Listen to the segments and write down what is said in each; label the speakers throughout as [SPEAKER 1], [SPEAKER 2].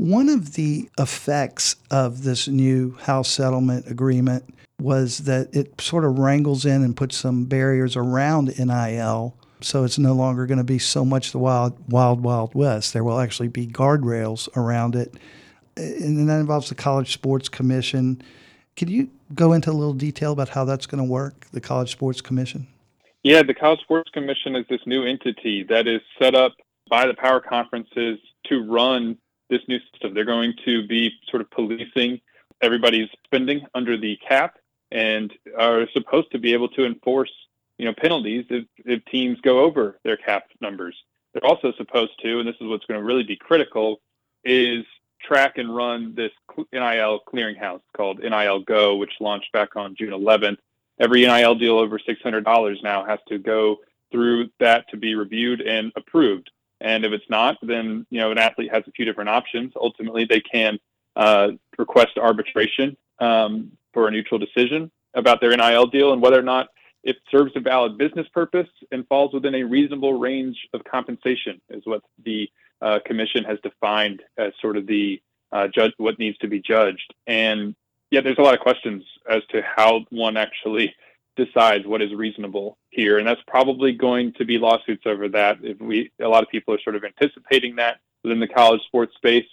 [SPEAKER 1] One of the effects of this new House settlement agreement was that it sort of wrangles in and puts some barriers around NIL. So it's no longer going to be so much the wild west. There will actually be guardrails around it. And that involves the College Sports Commission. Could you go into a little detail about how that's going to work, the College Sports Commission?
[SPEAKER 2] Yeah, the College Sports Commission is this new entity that is set up by the power conferences to run this new system. They're going to be sort of policing everybody's spending under the cap and are supposed to be able to enforce, penalties if teams go over their cap numbers. They're also supposed to, and this is what's going to really be critical, is track and run this NIL clearinghouse called NIL Go, which launched back on June 11th. Every NIL deal over $600 now has to go through that to be reviewed and approved. And if it's not, then, an athlete has a few different options. Ultimately, they can request arbitration for a neutral decision about their NIL deal and whether or not it serves a valid business purpose and falls within a reasonable range of compensation is what the commission has defined as sort of the judge, what needs to be judged. And yeah, there's a lot of questions as to how one actually decides what is reasonable here. And that's probably going to be lawsuits over that. A lot of people are sort of anticipating that within the college sports space.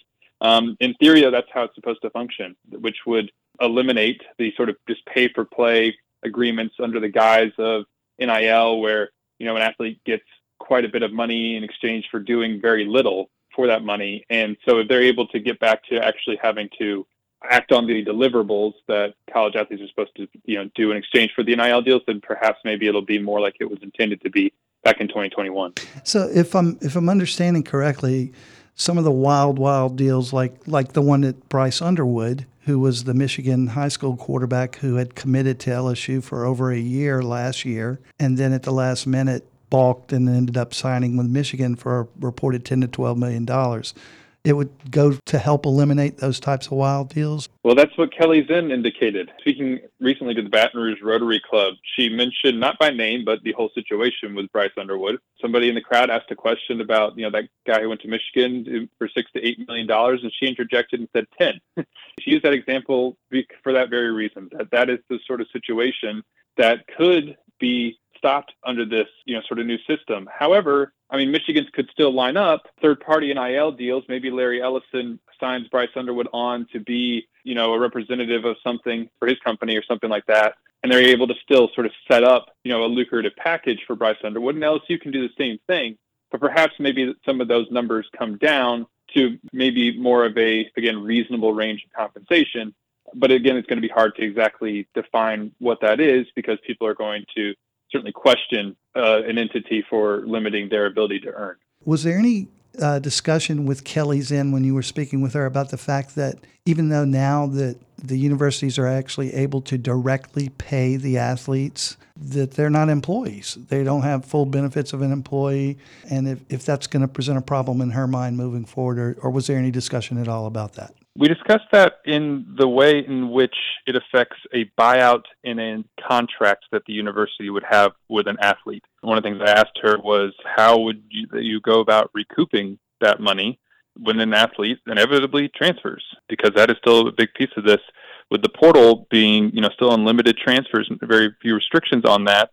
[SPEAKER 2] In theory, that's how it's supposed to function, which would eliminate the sort of just pay for play agreements under the guise of NIL, where, an athlete gets quite a bit of money in exchange for doing very little for that money. And so if they're able to get back to actually having to act on the deliverables that college athletes are supposed to, do in exchange for the NIL deals, then perhaps maybe it'll be more like it was intended to be back in 2021.
[SPEAKER 1] So if I'm understanding correctly, some of the wild deals like the one that Bryce Underwood, who was the Michigan high school quarterback who had committed to LSU for over a year last year, and then at the last minute balked and ended up signing with Michigan for a reported $10 to $12 million. It would go to help eliminate those types of wild deals?
[SPEAKER 2] Well, that's what Kelly Zinn indicated. Speaking recently to the Baton Rouge Rotary Club, she mentioned, not by name, but the whole situation with Bryce Underwood. Somebody in the crowd asked a question about, that guy who went to Michigan for $6 to $8 million, and she interjected and said 10. She used that example for that very reason, that is the sort of situation that could be stopped under this, sort of new system. However, Michigan could still line up third-party NIL deals. Maybe Larry Ellison signs Bryce Underwood on to be, a representative of something for his company or something like that. And they're able to still sort of set up, a lucrative package for Bryce Underwood. And LSU can do the same thing. But perhaps maybe some of those numbers come down to maybe more of a, again, reasonable range of compensation. But again, it's going to be hard to exactly define what that is because people are going to certainly question an entity for limiting their ability to earn.
[SPEAKER 1] Was there any discussion with Kelly Zinn when you were speaking with her about the fact that even though now that the universities are actually able to directly pay the athletes, that they're not employees? They don't have full benefits of an employee. And if that's going to present a problem in her mind moving forward, or was there any discussion at all about that?
[SPEAKER 2] We discussed that in the way in which it affects a buyout in a contract that the university would have with an athlete. One of the things I asked her was, how would you go about recouping that money when an athlete inevitably transfers? Because that is still a big piece of this. With the portal being, still unlimited transfers and very few restrictions on that,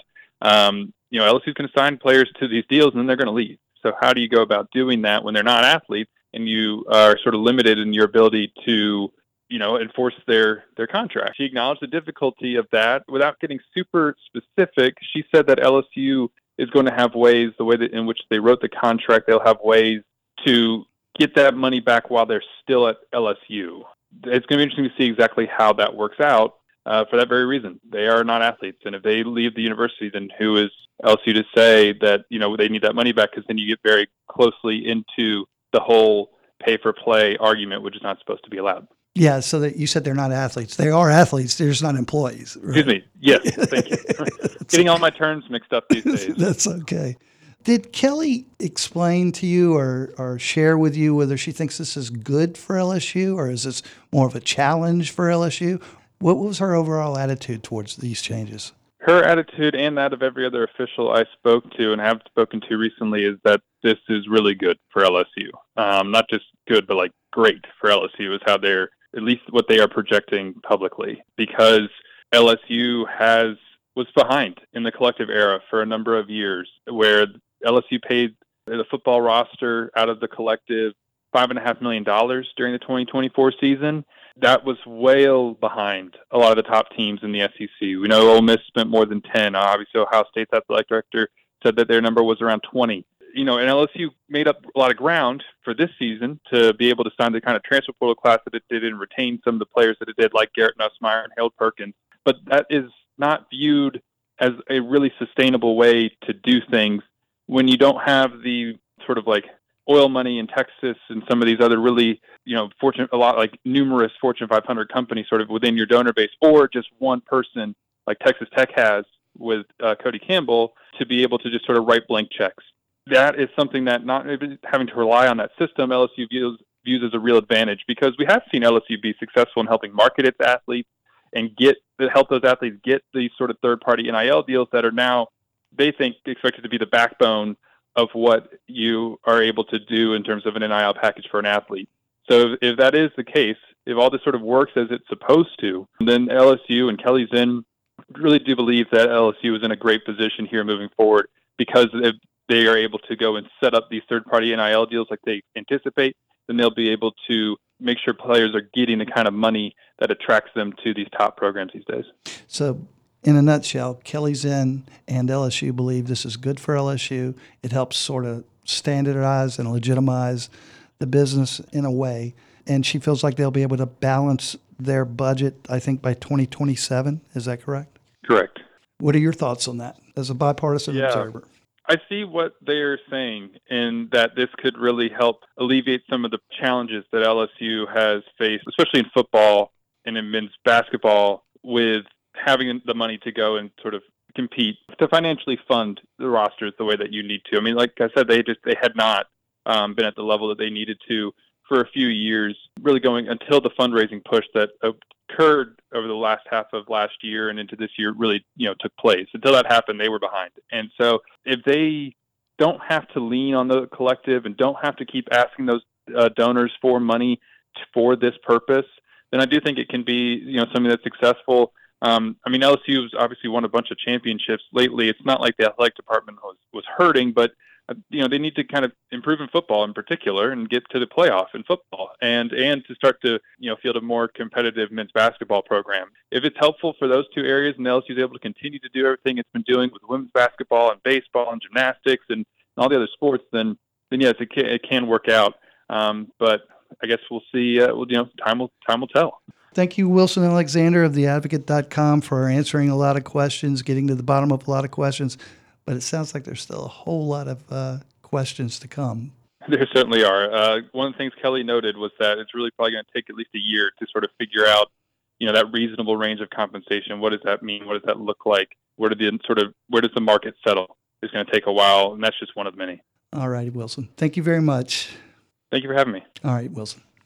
[SPEAKER 2] LSU's going to sign players to these deals and then they're going to leave. So how do you go about doing that when they're not athletes? And you are sort of limited in your ability to, enforce their contract. She acknowledged the difficulty of that without getting super specific. She said that LSU is going to have ways, the way that in which they wrote the contract, they'll have ways to get that money back while they're still at LSU. It's going to be interesting to see exactly how that works out for that very reason. They are not athletes. And if they leave the university, then who is LSU to say that, they need that money back? Because then you get very closely into the whole pay-for-play argument, which is not supposed to be allowed.
[SPEAKER 1] Yeah, so that you said they're not athletes. They are athletes. They're just not employees. Right?
[SPEAKER 2] Excuse me. Yes, thank you. Getting all my terms mixed up these days.
[SPEAKER 1] That's okay. Did Kelly explain to you or share with you whether she thinks this is good for LSU or is this more of a challenge for LSU? What was her overall attitude towards these changes?
[SPEAKER 2] Her attitude and that of every other official I spoke to and have spoken to recently is that this is really good for LSU. Not just good, but like great for LSU is how they're, at least what they are projecting publicly, because LSU was behind in the collective era for a number of years, where LSU paid the football roster out of the collective $5.5 million during the 2024 season. That was way behind a lot of the top teams in the SEC. We know Ole Miss spent more than 10. Obviously, Ohio State's athletic director said that their number was around 20. And LSU made up a lot of ground for this season to be able to sign the kind of transfer portal class that it did and retain some of the players that it did, like Garrett Nussmeier and Harold Perkins. But that is not viewed as a really sustainable way to do things when you don't have the sort of like oil money in Texas and some of these other really, numerous Fortune 500 companies sort of within your donor base, or just one person like Texas Tech has with Cody Campbell to be able to just sort of write blank checks. That is something that not having to rely on that system, LSU views as a real advantage, because we have seen LSU be successful in helping market its athletes and help those athletes get these sort of third-party NIL deals that are now, they think, expected to be the backbone of what you are able to do in terms of an NIL package for an athlete. So if that is the case, if all this sort of works as it's supposed to, then LSU and Kelly Zinn really do believe that LSU is in a great position here moving forward, because if they are able to go and set up these third-party NIL deals like they anticipate, then they'll be able to make sure players are getting the kind of money that attracts them to these top programs these days.
[SPEAKER 1] So in a nutshell, Kelly Zinn and LSU believe this is good for LSU. It helps sort of standardize and legitimize the business in a way. And she feels like they'll be able to balance their budget, I think, by 2027. Is that correct?
[SPEAKER 2] Correct.
[SPEAKER 1] What are your thoughts on that as a bipartisan observer?
[SPEAKER 2] I see what they're saying, in that this could really help alleviate some of the challenges that LSU has faced, especially in football and in men's basketball, with having the money to go and sort of compete to financially fund the rosters the way that you need to. I mean, like I said, they had not been at the level that they needed to for a few years, really going until the fundraising push that occurred over the last half of last year and into this year really, took place. Until that happened, they were behind. And so if they don't have to lean on the collective and don't have to keep asking those donors for money for this purpose, then I do think it can be, something that's successful. LSU has obviously won a bunch of championships lately. It's not like the athletic department was hurting, but they need to kind of improve in football in particular and get to the playoff in football and to start to, field a more competitive men's basketball program. If it's helpful for those two areas and LSU is able to continue to do everything it's been doing with women's basketball and baseball and gymnastics and all the other sports, then yes, it can work out. But I guess we'll see. Time will tell.
[SPEAKER 1] Thank you, Wilson Alexander of theadvocate.com, for answering a lot of questions, getting to the bottom of a lot of questions. But it sounds like there's still a whole lot of questions to come.
[SPEAKER 2] There certainly are. One of the things Kelly noted was that it's really probably going to take at least a year to sort of figure out, that reasonable range of compensation. What does that mean? What does that look like? Where does the market settle? It's going to take a while, and that's just one of many.
[SPEAKER 1] All righty, Wilson. Thank you very much.
[SPEAKER 2] Thank you for having me.
[SPEAKER 1] All right, Wilson.